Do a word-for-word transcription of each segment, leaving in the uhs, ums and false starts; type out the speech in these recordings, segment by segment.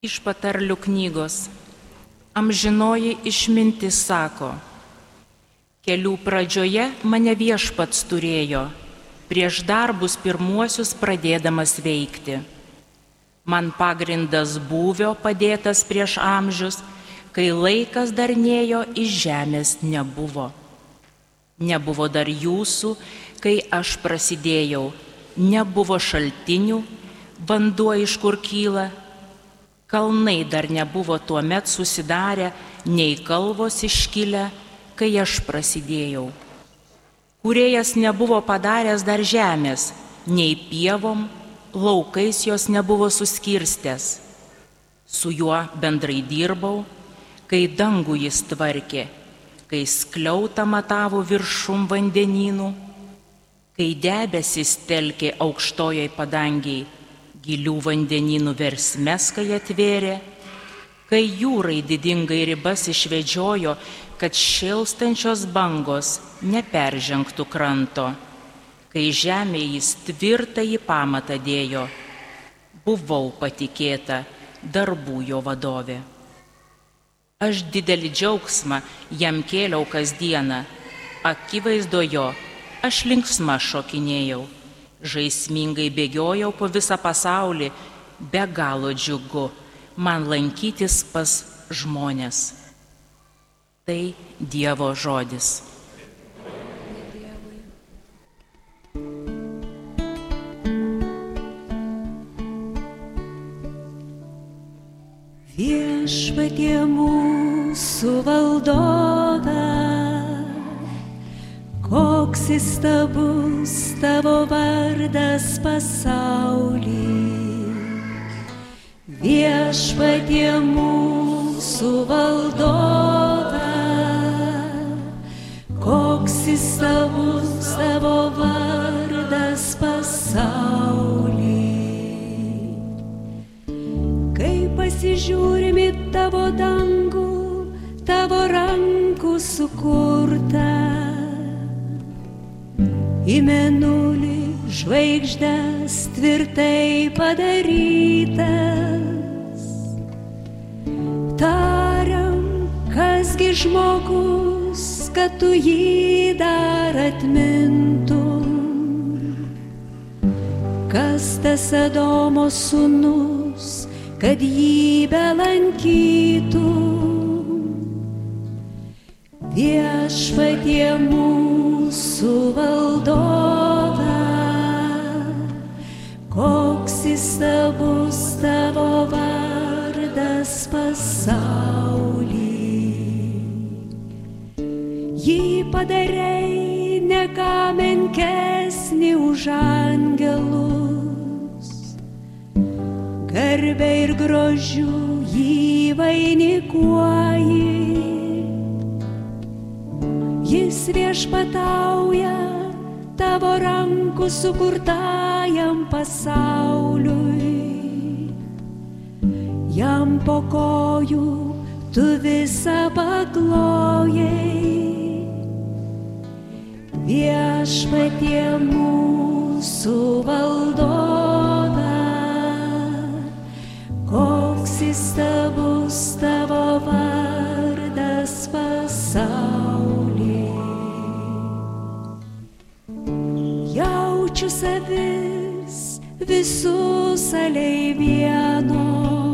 Iš patarlių knygos. Amžinoji išmintis sako: kelių pradžioje mane Viešpats turėjo, prieš darbus pirmuosius pradėdamas veikti. Man pagrindas būvio padėtas prieš amžius, kai laikas dar nėjo iš žemės nebuvo. Nebuvo dar jūsų, kai aš prasidėjau, nebuvo šaltinių, vanduo iš kur kyla. Kalnai dar nebuvo tuomet susidarę, nei kalvos iškilę, kai aš prasidėjau. Kūrėjas nebuvo padaręs dar žemės, nei pievom, laukais jos nebuvo suskirstęs. Su juo bendrai dirbau, kai dangų jis tvarkė, kai skliautą matavo viršum vandenynų, kai debesis telkė aukštojoj padangiai, gilių vandenynų versmes, kai atvėrė, kai jūrai didingai ribas išvedžiojo, kad šėlstančios bangos neperžengtų kranto, kai žemė jis tvirtąjį pamatą dėjo, buvau patikėta darbų jo vadovė. Aš didelį džiaugsmą jam kėliau kasdieną, akivaizdojo aš linksma šokinėjau. Žaismingai bėgiojau po visą pasaulį, be galo džiugu man lankytis pas žmones. Tai Dievo žodis. Viešpatie mūsų valdove, koks įstabus tavo vardas pasauly. Viešpatie mūsų valdove, koks įstabus tavo vardas pasauly. Kai pasižiūrim į tavo dangų, tavo rankų sukurtą, į mėnulį žvaigždes tvirtai padarytas. Tariam, kasgi žmogus, kad tu jį dar atmintum, kas tas Adomo sūnus, kad jį belankytum. Viešpatie mūsų valdove, koks įstabus tavo vardas pasauly. Jį padarei ne ką menkesnį už angelus, garbę ir grožiu jį vainikuoji. Jis viešpatauja tavo rankų sukurtajam pasauliui. Jam po kojų tu visą paklojai. Viešpatie mūsų valdove, koks įstabus tavo vardas pasauly. Jaučiu savis visus alei vieno,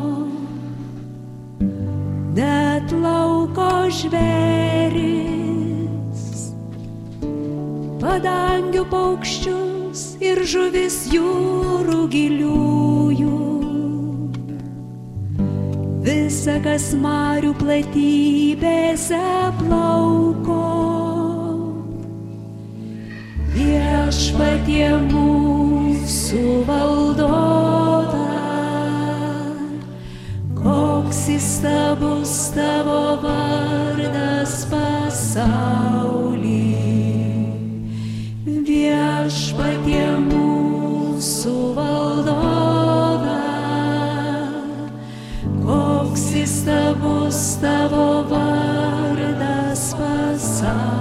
net lauko žvėris, padangių paukščius ir žuvis jūrų giliųjų. Visa, kas marių platybėse plauko. Viešpatie mūsų valdove, koks įstabus tavo vardas pasauly. Viešpatie mūsų valdove, koks įstabus tavo vardas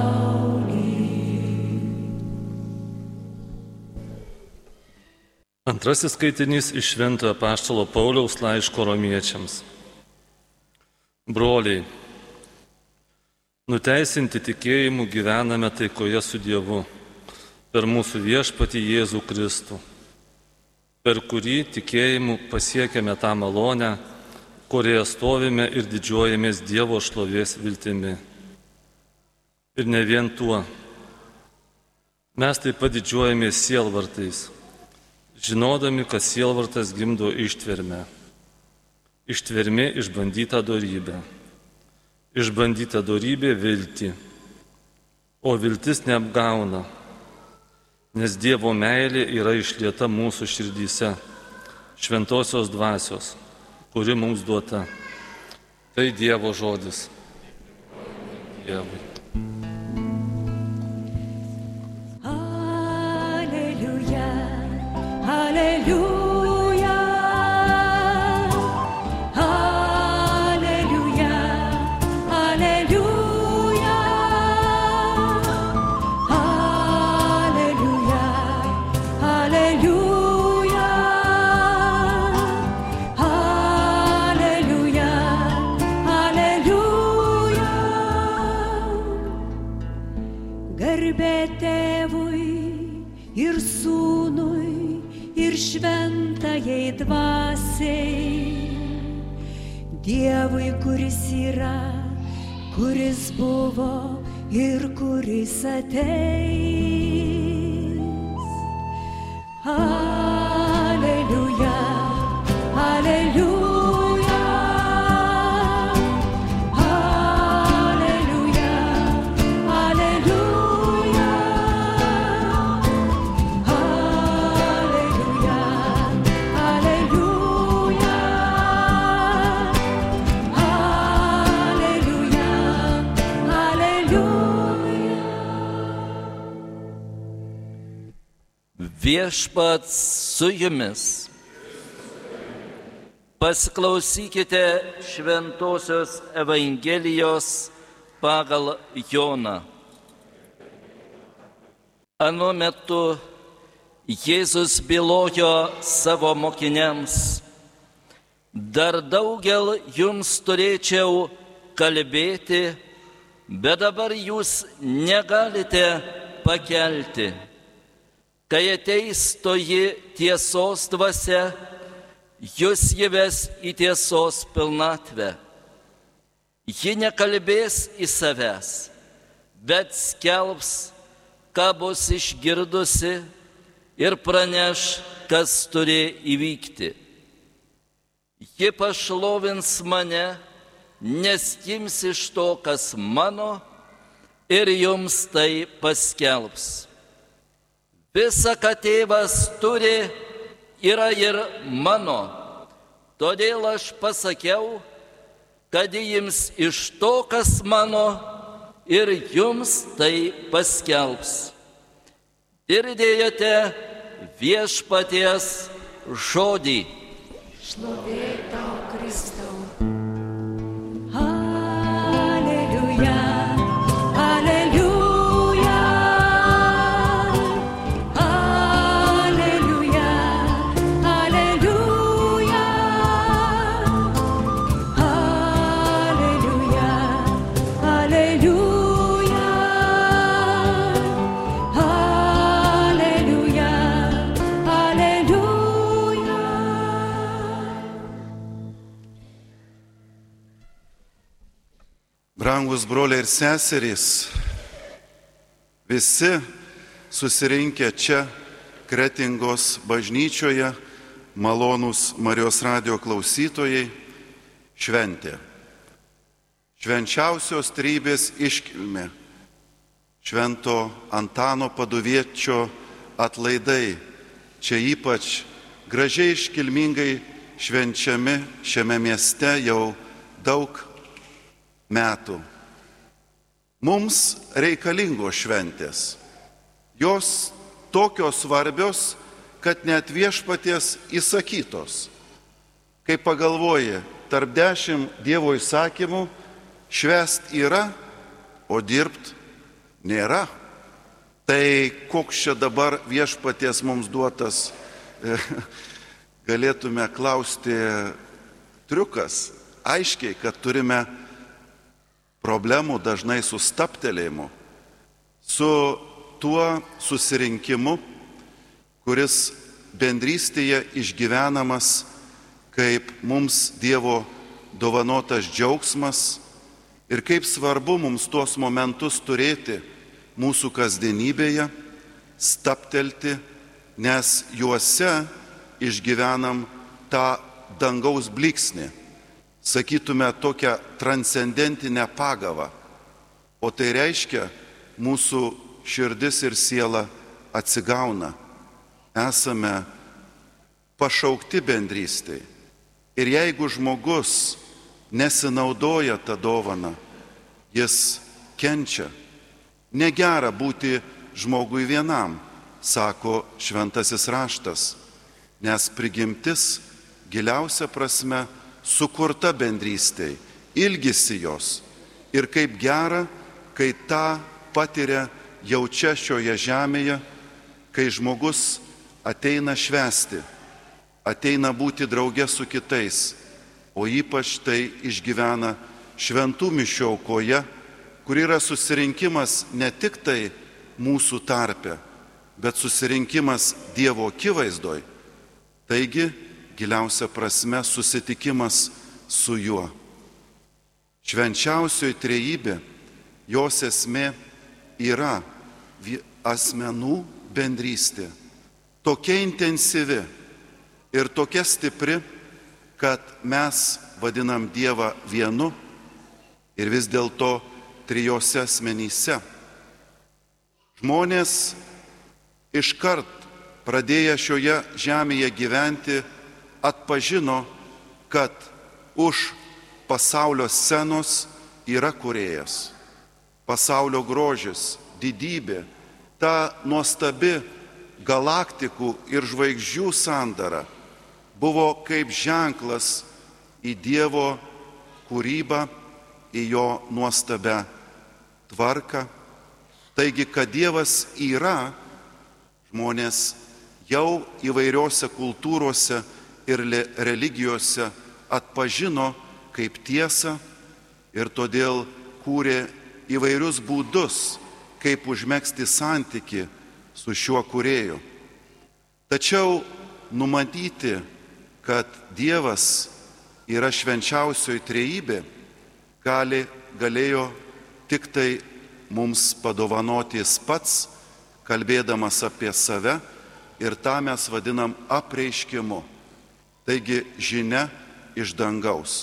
pasauly. Antrasis skaitinys iš Šventojo Apaštalo Pauliaus laiško Romiečiams. Broliai, nuteisinti tikėjimu gyvename taikoje su Dievu per mūsų viešpatį Jėzų Kristų, per kurį tikėjimu pasiekėme tą malonę, kurioje stovime ir didžiuojamės Dievo šlovės viltimi. Ir ne vien tuo. Mes taip pat didžiuojamės sielvartais, žinodami, kad sielvartas gimdo ištvermę. Ištvermė išbandyta dorybė. Išbandyta dorybė viltį. O viltis neapgauna, nes Dievo meilė yra išlieta mūsų širdyse, šventosios dvasios, kuri mums duota. Tai Dievo žodis. Dievui. Alleluia, alleluia, alleluia, alleluia, alleluia, alleluia, alleluia. Garbė Tėvui ir Sūnui ir šventajai dvasiai, Dievui, kuris yra, kuris buvo ir kuris ateis. Alleluia, alleluia. Viešpats su jumis. Pasiklausykite Šventosios Evangelijos pagal Joną. Anu metu Jėzus bylojo savo mokiniams: dar daugel jums turėčiau kalbėti, bet dabar jūs negalite pakelti. Kai ateis toji tiesos dvasia, jūs jį ves į tiesos pilnatvę. Ji nekalbės į savęs, bet skelbs, ką bus išgirdusi, ir praneš, kas turi įvykti. Ji pašlovins mane, nes ims iš to, kas mano, ir jums tai paskelbs. Visa, ką tėvas turi, yra ir mano. Todėl aš pasakiau, kad ims iš to, kas mano, ir jums tai paskelbs. Girdėjote viešpaties žodį. Šlovė tau, Kristau. Alleluia, alleluia. Brangus broliai ir seserys, visi susirinkę čia Kretingos bažnyčioje, malonūs Marijos radijo klausytojai, šventė. Švenčiausios trejybės iškilmė, Švento Antano Paduviečio atlaidai, čia ypač gražiai iškilmingai švenčiami šiame mieste jau daug metų. Mums reikalingos šventės. Jos tokios svarbios, kad net viešpaties įsakytos. Kai pagalvoji, tarp dešimt Dievo įsakymų švęst yra, o dirbt nėra. Tai koks čia dabar viešpaties mums duotas galėtume klausti triukas. Aiškiai, kad turime problemų dažnai su stabtelėjimu, su tuo susirinkimu, kuris bendrystėje išgyvenamas kaip mums Dievo dovanotas džiaugsmas ir kaip svarbu mums tuos momentus turėti mūsų kasdienybėje, stabtelti, nes juose išgyvenam tą dangaus blyksnį, sakytume tokią transcendentinę pagavą, o tai reiškia, mūsų širdis ir siela atsigauna. Esame pašaukti bendrystėj. Ir jeigu žmogus nesinaudoja tą dovaną, jis kenčia. Negera būti žmogui vienam, sako šventasis raštas, nes prigimtis giliausia prasme sukurta bendrystėj, ilgisi jos. Ir kaip gera, kai tą patiria jaučia šioje žemėje, kai žmogus ateina švęsti, ateina būti drauge su kitais, o ypač tai išgyvena šventų mišių aukoje, kur yra susirinkimas ne tik tai mūsų tarpe, bet susirinkimas Dievo akivaizdoj. Taigi, giliausia prasme susitikimas su juo. Švenčiausioji trejybė, jos esmė yra asmenų bendrystė. Tokia intensyvi ir tokia stipri, kad mes vadinam Dievą vienu ir vis dėlto trijose asmenyse. Žmonės iškart pradėję šioje žemėje gyventi atpažino, kad už pasaulio scenos yra kūrėjas. Pasaulio grožis, didybė, ta nuostabi galaktikų ir žvaigždžių sandara buvo kaip ženklas į Dievo kūrybą, į jo nuostabę tvarką. Taigi, kad Dievas yra, žmonės jau įvairiose kultūrose ir religijose atpažino kaip tiesą ir todėl kūrė įvairius būdus, kaip užmegzti santykį su šiuo kūrėju. Tačiau numatyti, kad Dievas yra švenčiausioji trejybė, gali, galėjo tik tai mums padovanoti jis pats, kalbėdamas apie save, ir tą mes vadinam apreiškimu. Taigi žinia iš dangaus.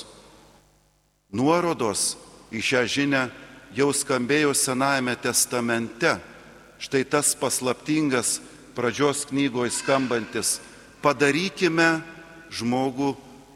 Nuorodos į šią žinią jau skambėjo Senajame testamente. Štai tas paslaptingas pradžios knygoje skambantis: padarykime žmogų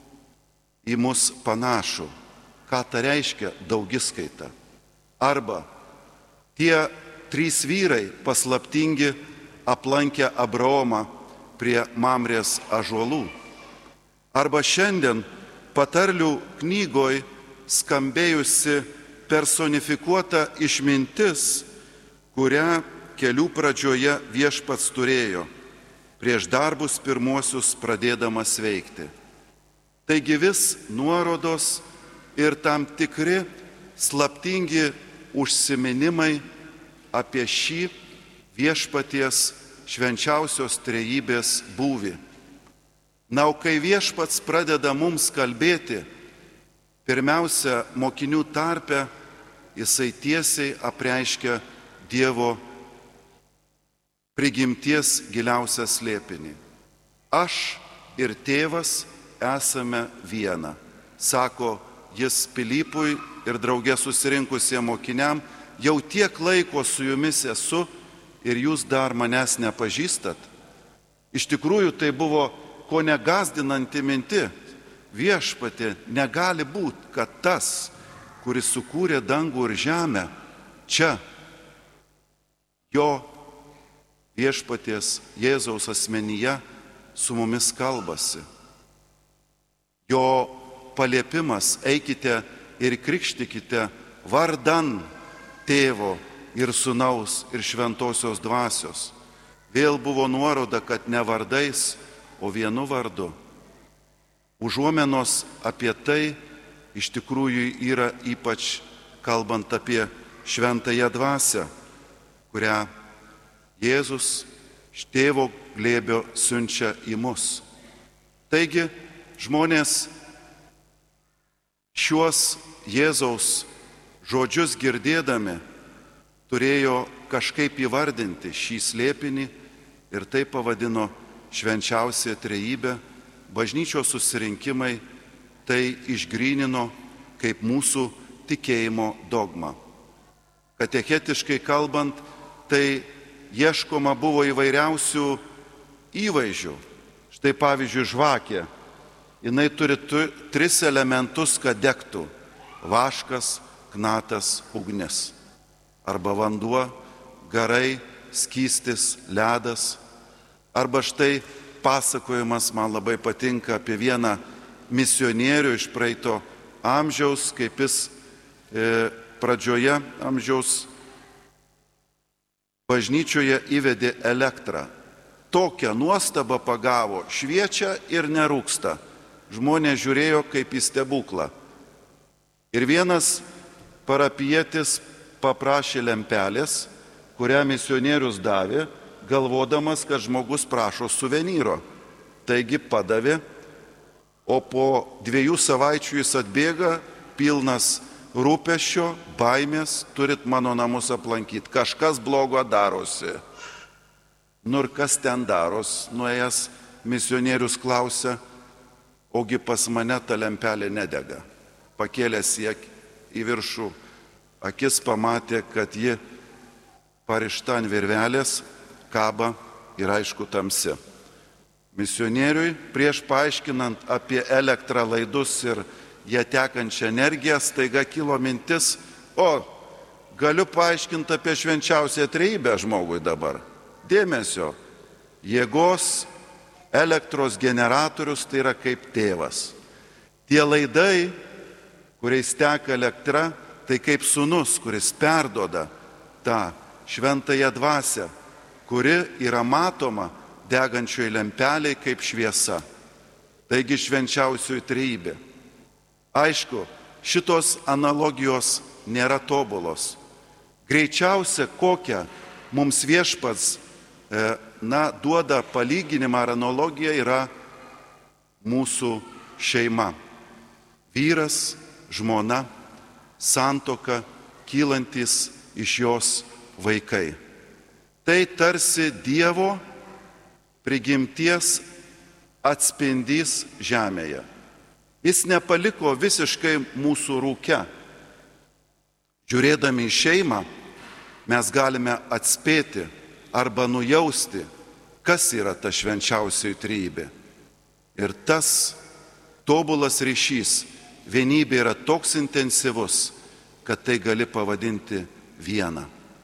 į mus panašų. Ką tai reiškia? Daugiskaita. Arba tie trys vyrai paslaptingi aplankė Abraomą prie Mamrės ąžuolų. Arba šiandien patarlių knygoj skambėjusi personifikuota išmintis, kurią kelių pradžioje viešpats turėjo, prieš darbus pirmuosius pradėdamas veikti. Taigi vis nuorodos ir tam tikri slaptingi užsiminimai apie šį viešpaties švenčiausios trejybės būvį. Na, o kai viešpats pradeda mums kalbėti, pirmiausia, mokinių tarpe, jisai tiesiai apreiškia Dievo prigimties giliausią slėpinį. Aš ir tėvas esame viena, sako jis Pilypui ir drauge susirinkusiem mokiniam, jau tiek laiko su jumis esu ir jūs dar manęs nepažįstat. Iš tikrųjų, tai buvo ko negazdinanti minti. Viešpatie, negali būti, kad tas, kuris sukūrė dangų ir žemę, čia jo viešpaties Jėzaus asmenyje su mumis kalbasi. Jo paliepimas: eikite ir krikštykite vardan Tėvo ir Sūnaus ir Šventosios Dvasios. Vėl buvo nuoroda, kad ne vardais, o vienu vardu. Užuomenos apie tai iš tikrųjų yra ypač kalbant apie šventąją dvasią, kurią Jėzus iš tėvo glėbio siunčia į mus. Taigi žmonės šiuos Jėzaus žodžius girdėdami turėjo kažkaip įvardinti šį slėpinį ir tai pavadino švenčiausią trejybę. Bažnyčios susirinkimai tai išgrynino kaip mūsų tikėjimo dogma. Katechetiškai kalbant, tai ieškoma buvo įvairiausių įvaizdžių. Štai pavyzdžiui, žvakė. Jinai turi tu, tris elementus, kad degtų. Vaškas, knatas, ugnis. Arba vanduo, garai, skystis, ledas. Arba štai pasakojimas man labai patinka apie vieną misionierių iš praeito amžiaus, kaip jis e, pradžioje amžiaus bažnyčioje įvedė elektrą. Tokią nuostabą pagavo, šviečia ir nerūksta. Žmonės žiūrėjo kaip į stebuklą. Ir vienas parapietis paprašė lempelės, kurią misionierius davė, galvodamas, kad žmogus prašo suvenyro. Taigi padavė, o po dviejų savaičių jis atbėga, pilnas rūpesčio, baimės, turit mano namus aplankyti, kažkas blogo darosi. Nu ir kas ten daros, nuėjęs misionierius klausia, ogi pas mane ta lempelė nedega. Pakėlęs į viršų, akis pamatė, kad ji parišta ant virvelės, kaba ir aišku tamsi. Misionieriui prieš paaiškinant apie elektrą laidus ir ją tekančią energiją, staiga kilo mintis, o galiu paaiškinti apie švenčiausią trejybę žmogui dabar. Dėmesio, jėgos elektros generatorius tai yra kaip tėvas. Tie laidai, kuriais teka elektra, tai kaip sūnus, kuris perduoda tą šventąją dvasią, kuri yra matoma degančioje lempelėje kaip šviesa. Taigi švenčiausioji trejybė. Aišku, šitos analogijos nėra tobulos. Greičiausia, kokią mums viešpats na, duoda palyginimą ar analogiją, yra mūsų šeima. Vyras, žmona, santuoka, kylantis iš jos vaikai. Tai tarsi Dievo prigimties atspindys žemėje. Jis nepaliko visiškai mūsų rūke. Žiūrėdami į šeimą, mes galime atspėti arba nujausti, kas yra ta švenčiausioji trejybė. Ir tas tobulas ryšys, vienybė yra toks intensyvus, kad tai gali pavadinti viena.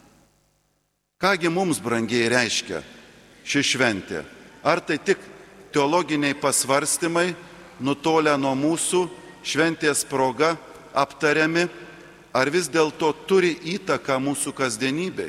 Kągi mums, brangiai, reiškia ši šventė? Ar tai tik teologiniai pasvarstymai, nutolę nuo mūsų, šventės proga aptariami, ar vis dėlto turi įtaką mūsų kasdienybei?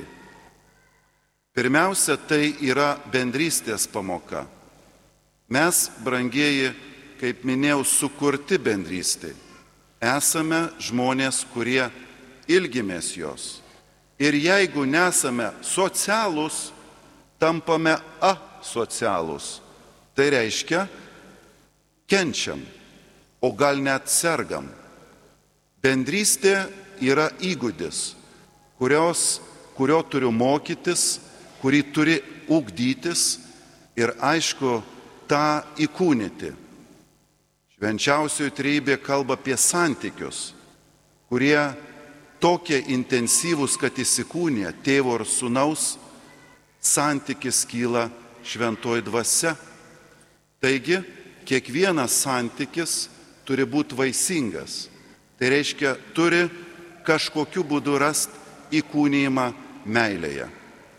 Pirmiausia, tai yra bendrystės pamoka. Mes, brangieji, kaip minėjau, sukurti bendrystei. Esame žmonės, kurie ilgimės jos. Ir jeigu nesame socialūs, tampame asocialūs. Tai reiškia, kenčiam, o gal net sergam. Bendrystė yra įgūdis, kurios, kurio turiu mokytis, kurį turi ugdytis ir aišku, tą įkūnyti. Švenčiausioji trejybė kalba apie santykius, kurie tokie intensyvūs, kad įsikūnė tėvo ir sūnaus, santykis kyla šventoji dvasia. Taigi, kiekvienas santykis turi būti vaisingas. Tai reiškia, turi kažkokiu būdu rasti įkūnijimą meilėje.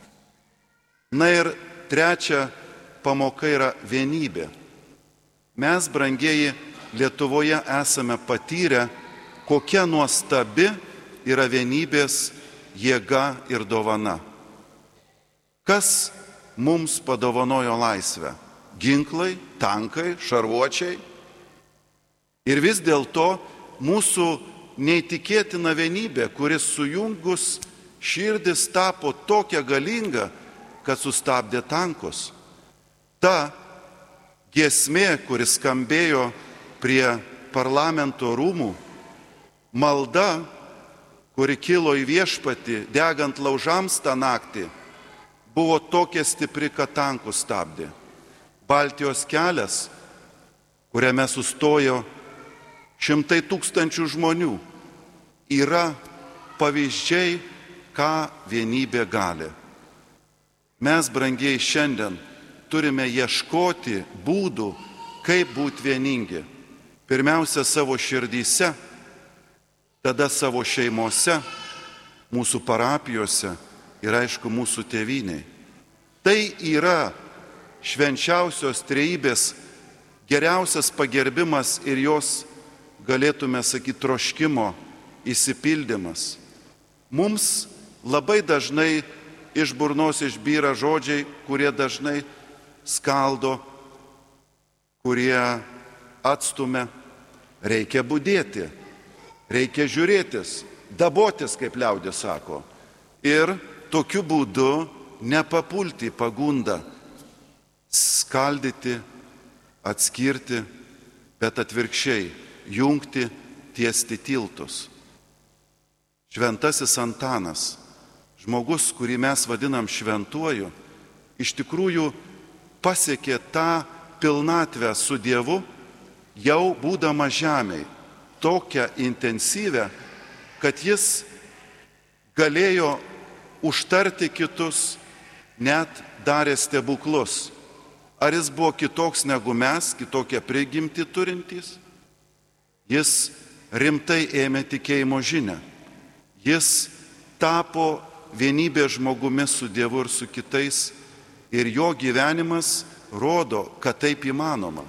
Na ir trečia pamoka yra vienybė. Mes, brangieji, Lietuvoje esame patyrę, kokia nuostabi yra vienybės jėga ir dovana. Kas mums padovanojo laisvę? ginklai, tankai, šarvuočiai. Ir vis dėlto mūsų neįtikėtina vienybė, kuris sujungus širdis tapo tokia galinga, kad sustabdė tankus. Ta giesmė, kuris skambėjo prie parlamento rūmų, malda, kuri kilo į viešpatį, degant laužams tą naktį, buvo tokia stipri, kad tankus stabdė. Baltijos kelias, kuriame sustojo šimtai tūkstančių žmonių, yra pavyzdžiai, ką vienybė gali. Mes, brangiai, šiandien turime ieškoti būdų, kaip būti vieningi. Pirmiausia, savo širdyse, tada savo šeimose, mūsų parapijose ir, aišku, mūsų tėvynėj. Tai yra švenčiausios trejybės geriausias pagerbimas ir jos, galėtume sakyti, troškimo išsipildymas. Mums labai dažnai iš burnos išbyra žodžiai, kurie dažnai skaldo, kurie atstumia. Reikia budėti, reikia žiūrėtis, dabotis, kaip liaudis sako. Ir tokiu būdu nepapulti į pagundą, skaldyti, atskirti, bet atvirkščiai jungti, tiesti tiltus. Šventasis Antanas, žmogus, kurį mes vadinam šventuoju, iš tikrųjų pasiekė tą pilnatvę su Dievu, jau būdama žemėj, tokią intensyvę, kad jis galėjo užtarti kitus, net darė stebuklus. Ar jis buvo kitoks negu mes, kitokią prigimtį turintys? Jis rimtai ėmė tikėjimo žinią. Jis tapo vienybės žmogumi su Dievu ir su kitais ir jo gyvenimas rodo, kad taip įmanoma.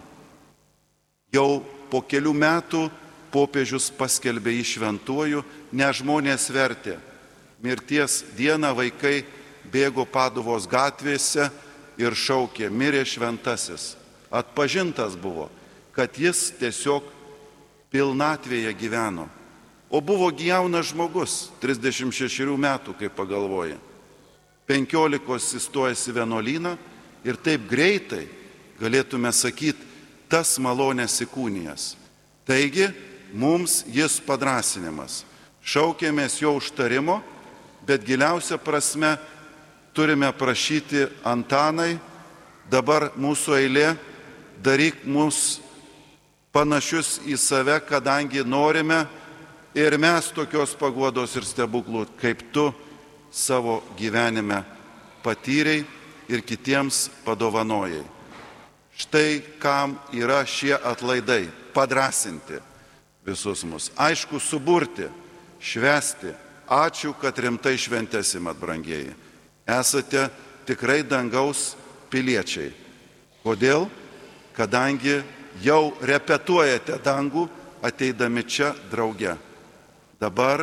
Jau po kelių metų popiežius paskelbė jį šventuoju, ne žmonės vertė. Mirties dieną vaikai bėgo Paduvos gatvėse ir šaukė, mirė šventasis. Atpažintas buvo, kad jis tiesiog pilnatvėje gyveno. O buvo jaunas žmogus, trisdešimt šešerių metų, kaip pagalvoja. Penkiolikos įstojęs į vienuolyną ir taip greitai, galėtume sakyti, tas malonės įkūnijas. Taigi, mums jis padrąsinimas. Šaukėmės jo užtarimo, bet giliausia prasme turime prašyti Antanai, dabar mūsų eilė, daryk mus panašius į save, kadangi norime ir mes tokios paguodos ir stebuklų, kaip tu savo gyvenime patyrei ir kitiems padovanojai. Štai kam yra šie atlaidai - padrąsinti visus mus. Aišku, suburti, švęsti. Ačiū, kad rimtai šventesim, brangieji. Esate tikrai dangaus piliečiai. Kodėl? Kadangi jau repetuojate dangų, ateidami čia drauge. Dabar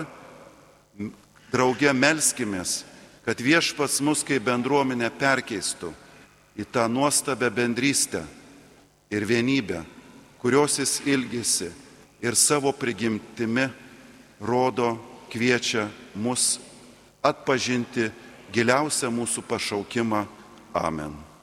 drauge melskimės, kad viešpats mus kaip bendruomenę perkeistų į tą nuostabę bendrystę ir vienybę, kurios jis ilgisi ir savo prigimtimi rodo, kviečia mus atpažinti giliausią mūsų pašaukimą. Amen.